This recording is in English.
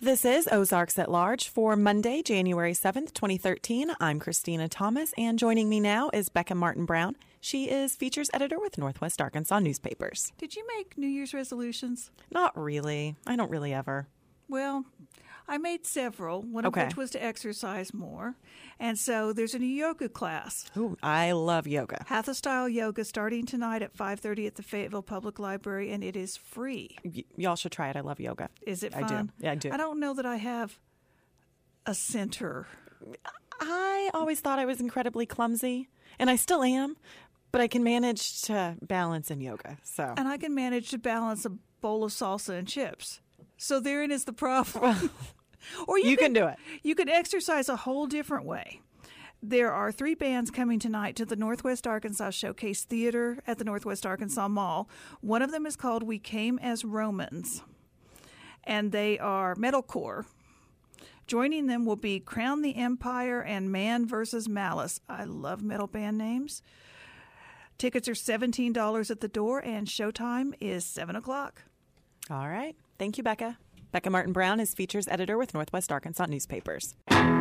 This is Ozarks at Large for Monday, January 7th, 2013. I'm Christina Thomas, and joining me now is Becca Martin Brown. She is features editor with Northwest Arkansas Newspapers. Did you make New Year's resolutions? Not really. I don't really ever. Well, I made several, one of which was to exercise more. And so there's a new yoga class. Ooh, I love yoga. Hatha-style yoga starting tonight at 5:30 at the Fayetteville Public Library, and it is free. Y'all should try it. I love yoga. Is it fun? I do. Yeah, I do. I don't know that I have a center. I always thought I was incredibly clumsy, and I still am, but I can manage to balance in yoga. And I can manage to balance a bowl of salsa and chips. So therein is the problem. Or you can do it. You could exercise a whole different way. There are 3 bands coming tonight to the Northwest Arkansas Showcase Theater at the Northwest Arkansas Mall. One of them is called We Came as Romans, and they are metalcore. Joining them will be Crown the Empire and Man vs. Malice. I love metal band names. Tickets are $17 at the door, and showtime is 7 o'clock. All right. Thank you, Becca. Becca Martin Brown is features editor with Northwest Arkansas Newspapers.